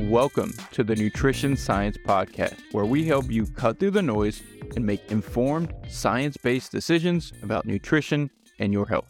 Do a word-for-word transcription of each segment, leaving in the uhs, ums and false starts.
Welcome to the Nutrition Science Podcast, where we help you cut through the noise and make informed, science-based decisions about nutrition and your health.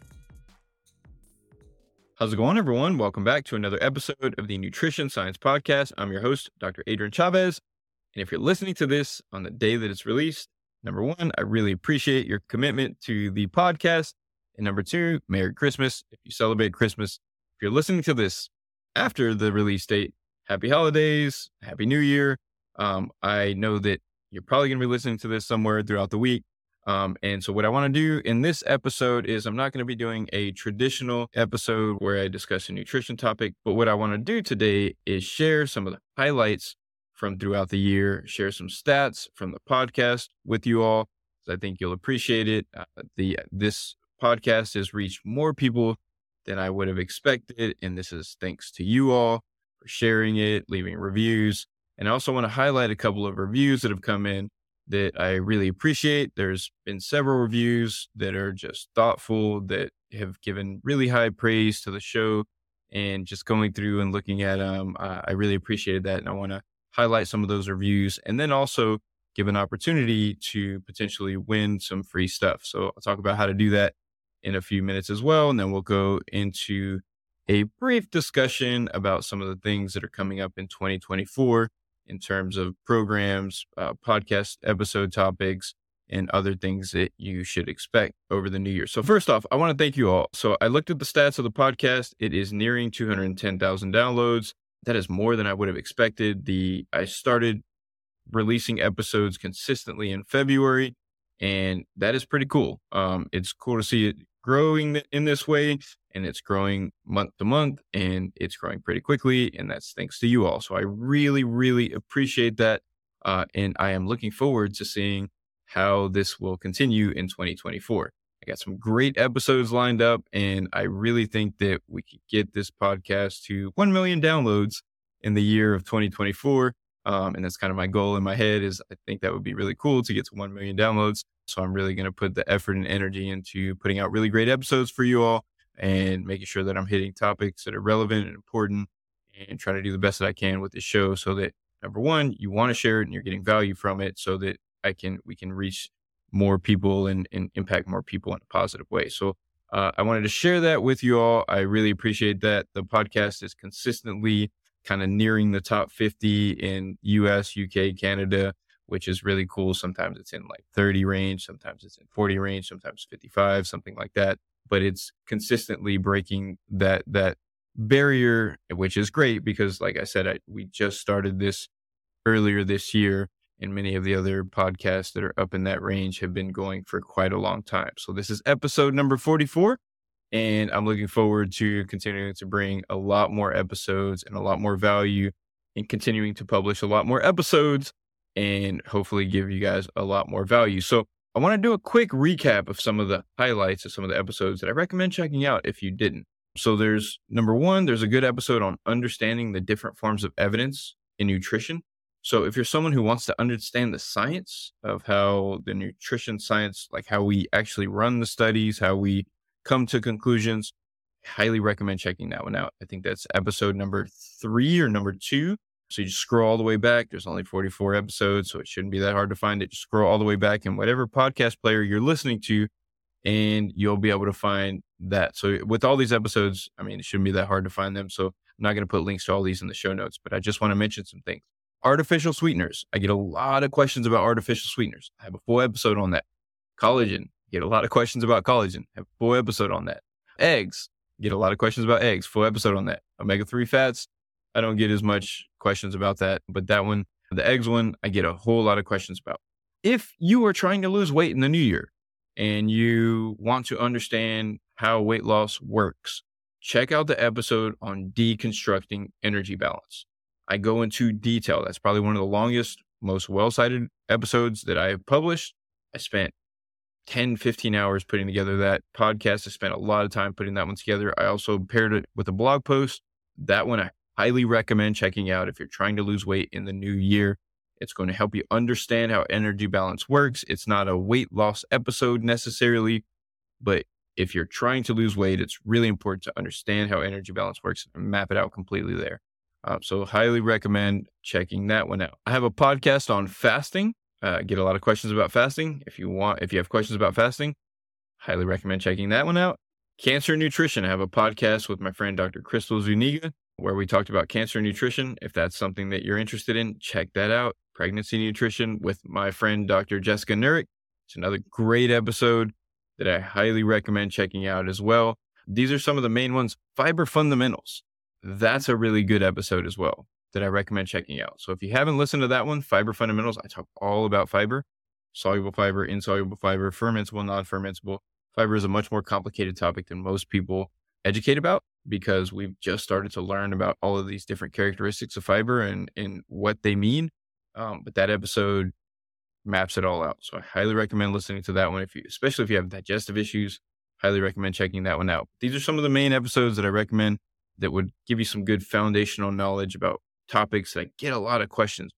How's it going, everyone? Welcome back to another episode of the Nutrition Science Podcast. I'm your host, Doctor Adrian Chavez. And if you're listening to this on the day that it's released, number one, I really appreciate your commitment to the podcast. And number two, Merry Christmas if you celebrate Christmas. If you're listening to this after the release date, Happy Holidays, Happy New Year. Um, I know that you're probably going to be listening to this somewhere throughout the week. Um, and so what I want to do in this episode is I'm not going to be doing a traditional episode where I discuss a nutrition topic, but what I want to do today is share some of the highlights from throughout the year, share some stats from the podcast with you all. I think you'll appreciate it. Uh, the This podcast has reached more people than I would have expected, and this is thanks to you all for sharing it, leaving reviews. And I also want to highlight a couple of reviews that have come in that I really appreciate. There's been several reviews that are just thoughtful, that have given really high praise to the show, and just going through and looking at them, uh, I really appreciated that. And I want to highlight some of those reviews and then also give an opportunity to potentially win some free stuff. So I'll talk about how to do that in a few minutes as well. And then we'll go into a brief discussion about some of the things that are coming up in twenty twenty-four in terms of programs, uh, podcast episode topics, and other things that you should expect over the new year. So first off, I want to thank you all. So I looked at the stats of the podcast. It is nearing two hundred ten thousand downloads. That is more than I would have expected. The I started releasing episodes consistently in February, and that is pretty cool. Um, it's cool to see it growing in this way, and it's growing month to month, and it's growing pretty quickly, and that's thanks to you all. So I really, really appreciate that, uh, and I am looking forward to seeing how this will continue in twenty twenty-four. I got some great episodes lined up, and I really think that we could get this podcast to one million downloads in the year of twenty twenty-four. Um, and that's kind of my goal in my head is I think that would be really cool to get to one million downloads. So I'm really going to put the effort and energy into putting out really great episodes for you all and making sure that I'm hitting topics that are relevant and important and trying to do the best that I can with this show so that number one, you want to share it and you're getting value from it so that I can, we can reach more people and, and impact more people in a positive way. So uh, I wanted to share that with you all. I really appreciate that. The podcast is consistently kind of nearing the top fifty in U S, U K, Canada, which is really cool. Sometimes it's in like thirty range, sometimes it's in forty range, sometimes fifty-five, something like that. But it's consistently breaking that that barrier, which is great because, like I said, I, we just started this earlier this year, and many of the other podcasts that are up in that range have been going for quite a long time. So this is episode number forty-four. And I'm looking forward to continuing to bring a lot more episodes and a lot more value and continuing to publish a lot more episodes and hopefully give you guys a lot more value. So I want to do a quick recap of some of the highlights of some of the episodes that I recommend checking out if you didn't. So there's number one, there's a good episode on understanding the different forms of evidence in nutrition. So if you're someone who wants to understand the science of how the nutrition science, like how we actually run the studies, how we come to conclusions, highly recommend checking that one out. I think that's episode number three or number two. So you just scroll all the way back. There's only forty-four episodes, so it shouldn't be that hard to find it. Just scroll all the way back in whatever podcast player you're listening to, and you'll be able to find that. So with all these episodes, I mean, it shouldn't be that hard to find them. So I'm not going to put links to all these in the show notes, but I just want to mention some things. Artificial sweeteners. I get a lot of questions about artificial sweeteners. I have a full episode on that. Collagen. Get a lot of questions about collagen. Have a full episode on that. Eggs. Get a lot of questions about eggs. Full episode on that. omega three fats. I don't get as much questions about that, but that one, the eggs one, I get a whole lot of questions about. If you are trying to lose weight in the new year and you want to understand how weight loss works, check out the episode on deconstructing energy balance. I go into detail. That's probably one of the longest, most well-cited episodes that I have published. I spent ten, fifteen hours putting together that podcast. I spent a lot of time putting that one together. I also paired it with a blog post. That one I highly recommend checking out if you're trying to lose weight in the new year. It's going to help you understand how energy balance works. It's not a weight loss episode necessarily, but if you're trying to lose weight, it's really important to understand how energy balance works and map it out completely there. Uh, so highly recommend checking that one out. I have a podcast on fasting. Uh, I get a lot of questions about fasting. If you want, if you have questions about fasting, highly recommend checking that one out. Cancer nutrition. I have a podcast with my friend, Doctor Crystal Zuniga, where we talked about cancer nutrition. If that's something that you're interested in, check that out. Pregnancy nutrition with my friend, Doctor Jessica Nurick. It's another great episode that I highly recommend checking out as well. These are some of the main ones. Fiber fundamentals. That's a really good episode as well that I recommend checking out. So if you haven't listened to that one, Fiber Fundamentals, I talk all about fiber, soluble fiber, insoluble fiber, fermentable, non-fermentable. Fiber is a much more complicated topic than most people educate about because we've just started to learn about all of these different characteristics of fiber and, and what they mean. Um, but that episode maps it all out. So I highly recommend listening to that one, if you, especially if you have digestive issues. Highly recommend checking that one out. These are some of the main episodes that I recommend that would give you some good foundational knowledge about topics that I get a lot of questions.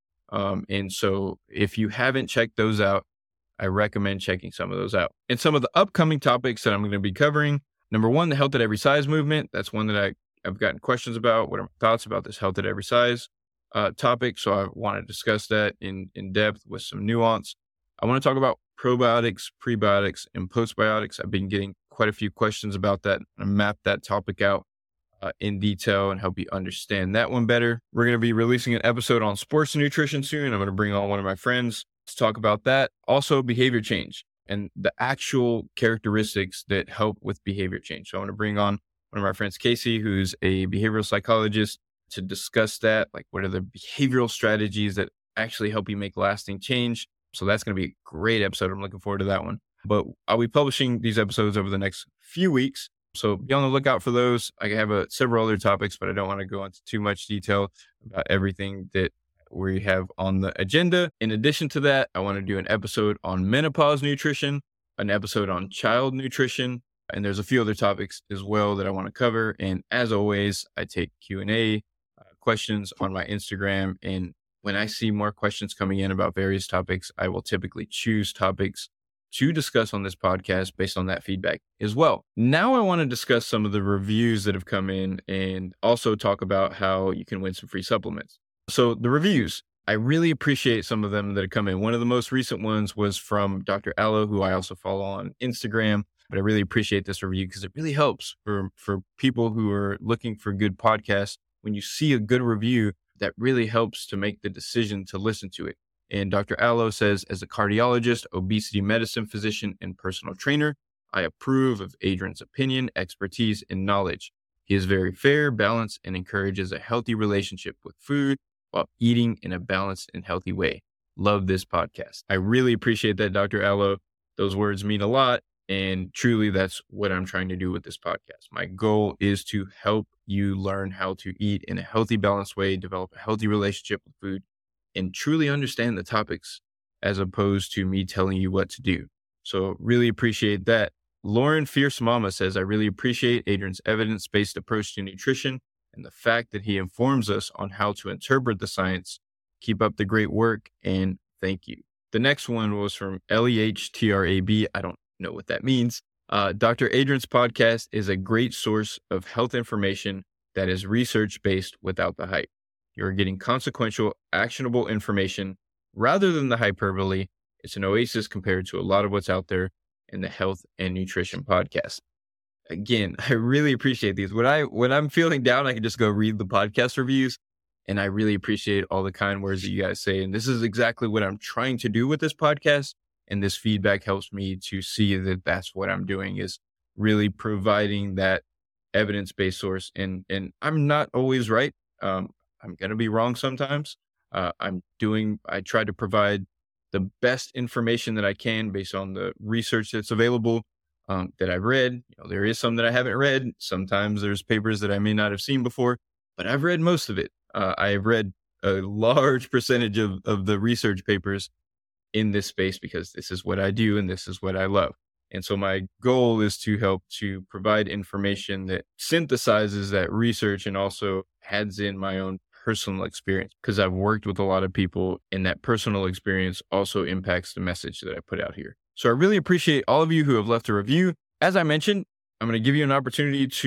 Um, and so if you haven't checked those out, I recommend checking some of those out. And some of the upcoming topics that I'm going to be covering, number one, the Health at Every Size movement. That's one that I, I've gotten questions about. What are my thoughts about this Health at Every Size uh, topic? So I want to discuss that in, in depth with some nuance. I want to talk about probiotics, prebiotics, and postbiotics. I've been getting quite a few questions about that. I mapped that topic out uh, in detail and help you understand that one better. We're going to be releasing an episode on sports nutrition soon. I'm going to bring on one of my friends to talk about that. Also, behavior change and the actual characteristics that help with behavior change. So I want to bring on one of my friends, Casey, who's a behavioral psychologist, to discuss that. Like, what are the behavioral strategies that actually help you make lasting change? So that's going to be a great episode. I'm looking forward to that one. But I'll be publishing these episodes over the next few weeks. So be on the lookout for those. I have a, several other topics, but I don't want to go into too much detail about everything that we have on the agenda. In addition to that, I want to do an episode on menopause nutrition, an episode on child nutrition, and there's a few other topics as well that I want to cover. And as always, I take Q and A uh, questions on my Instagram, and when I see more questions coming in about various topics, I will typically choose topics to discuss on this podcast based on that feedback as well. Now I want to discuss some of the reviews that have come in and also talk about how you can win some free supplements. So the reviews, I really appreciate some of them that have come in. One of the most recent ones was from Doctor Allo, who I also follow on Instagram. But I really appreciate this review because it really helps for, for people who are looking for good podcasts. When you see a good review, that really helps to make the decision to listen to it. And Doctor Allo says, as a cardiologist, obesity medicine physician, and personal trainer, I approve of Adrian's opinion, expertise, and knowledge. He is very fair, balanced, and encourages a healthy relationship with food while eating in a balanced and healthy way. Love this podcast. I really appreciate that, Doctor Allo. Those words mean a lot. And truly, that's what I'm trying to do with this podcast. My goal is to help you learn how to eat in a healthy, balanced way, develop a healthy relationship with food, and truly understand the topics as opposed to me telling you what to do. So really appreciate that. Lauren Fierce Mama says, I really appreciate Adrian's evidence-based approach to nutrition and the fact that he informs us on how to interpret the science. Keep up the great work, and thank you. The next one was from L E H T R A B. I don't know what that means. Uh, Doctor Adrian's podcast is a great source of health information that is research-based without the hype. You're getting consequential, actionable information rather than the hyperbole. It's an oasis compared to a lot of what's out there in the health and nutrition podcast. Again, I really appreciate these. When I, when I'm feeling down, I can just go read the podcast reviews, and I really appreciate all the kind words that you guys say. And this is exactly what I'm trying to do with this podcast. And this feedback helps me to see that that's what I'm doing, is really providing that evidence-based source. And, and I'm not always right. Um, I'm going to be wrong sometimes. Uh, I'm doing, I try to provide the best information that I can based on the research that's available, um, that I've read. You know, there is some that I haven't read. Sometimes there's papers that I may not have seen before, but I've read most of it. Uh, I've read a large percentage of, of the research papers in this space because this is what I do and this is what I love. And so my goal is to help to provide information that synthesizes that research and also adds in my own personal experience, because I've worked with a lot of people and that personal experience also impacts the message that I put out here. So I really appreciate all of you who have left a review. As I mentioned, I'm going to give you an opportunity to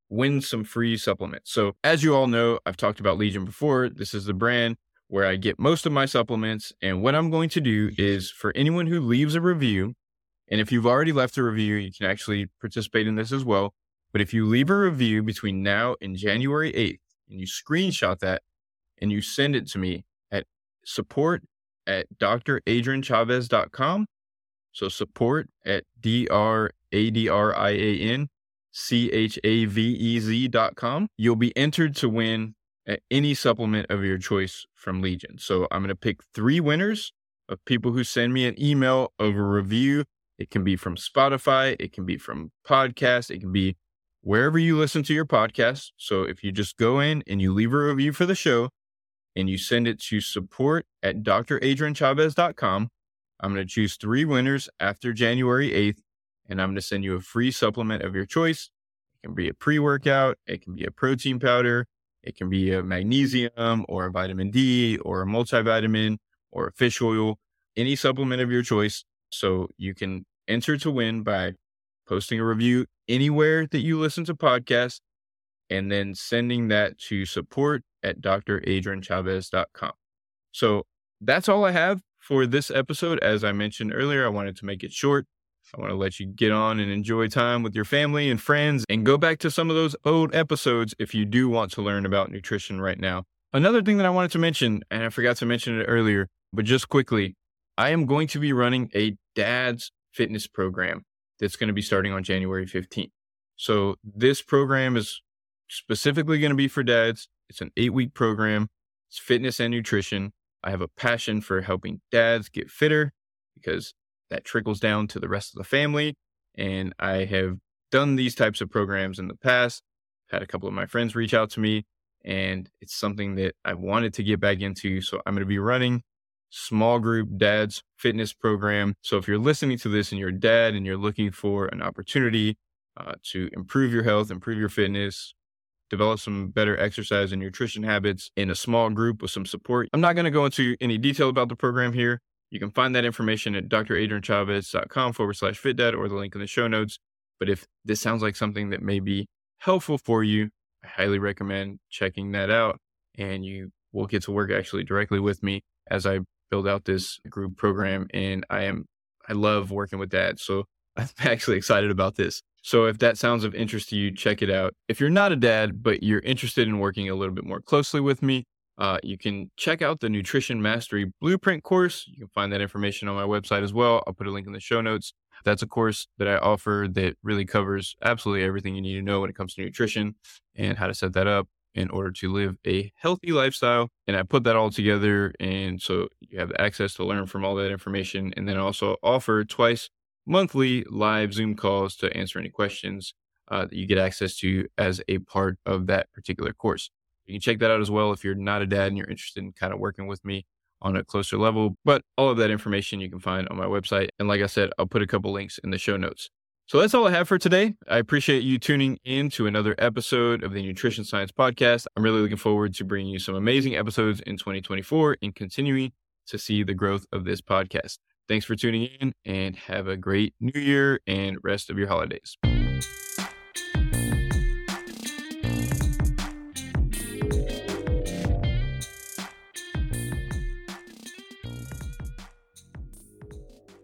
win some free supplements. So as you all know, I've talked about Legion before. This is the brand where I get most of my supplements. And what I'm going to do is for anyone who leaves a review, and if you've already left a review, you can actually participate in this as well. But if you leave a review between now and January eighth, and you screenshot that and you send it to me at support at d r adrian chavez dot com. So support at D R A D R I A N C H A V E Z dot com. You'll be entered to win at any supplement of your choice from Legion. So I'm going to pick three winners of people who send me an email of a review. It can be from Spotify. It can be from podcasts. It can be wherever you listen to your podcast. So if you just go in and you leave a review for the show and you send it to support at d r adrian chavez dot com, I'm going to choose three winners after January eighth, and I'm going to send you a free supplement of your choice. It can be a pre-workout. It can be a protein powder. It can be a magnesium or a vitamin D or a multivitamin or a fish oil, any supplement of your choice. So you can enter to win by posting a review anywhere that you listen to podcasts and then sending that to support at d r adrian chavez dot com. So that's all I have for this episode. As I mentioned earlier, I wanted to make it short. I want to let you get on and enjoy time with your family and friends and go back to some of those old episodes if you do want to learn about nutrition right now. Another thing that I wanted to mention, and I forgot to mention it earlier, but just quickly, I am going to be running a dad's fitness program that's going to be starting on January fifteenth. So this program is specifically going to be for dads. It's an eight-week program. It's fitness and nutrition. I have a passion for helping dads get fitter because that trickles down to the rest of the family. And I have done these types of programs in the past. Had a couple of my friends reach out to me, and it's something that I wanted to get back into. So I'm going to be running small group dads fitness program. So if you're listening to this and you're a dad and you're looking for an opportunity uh, to improve your health, improve your fitness, develop some better exercise and nutrition habits in a small group with some support, I'm not going to go into any detail about the program here. You can find that information at d r adrian chavez dot com forward slash fitdad or the link in the show notes. But if this sounds like something that may be helpful for you, I highly recommend checking that out. And you will get to work actually directly with me as I build out this group program. And I am, I love working with dads. So I'm actually excited about this. So if that sounds of interest to you, check it out. If you're not a dad, but you're interested in working a little bit more closely with me, uh, you can check out the Nutrition Mastery Blueprint course. You can find that information on my website as well. I'll put a link in the show notes. That's a course that I offer that really covers absolutely everything you need to know when it comes to nutrition and how to set that up in order to live a healthy lifestyle. And I put that all together. And so you have access to learn from all that information. And then I also offer twice monthly live Zoom calls to answer any questions uh, that you get access to as a part of that particular course. You can check that out as well if you're not a dad and you're interested in kind of working with me on a closer level. But all of that information you can find on my website. And like I said, I'll put a couple links in the show notes. So that's all I have for today. I appreciate you tuning in to another episode of the Nutrition Science Podcast. I'm really looking forward to bringing you some amazing episodes in twenty twenty-four and continuing to see the growth of this podcast. Thanks for tuning in and have a great new year and rest of your holidays.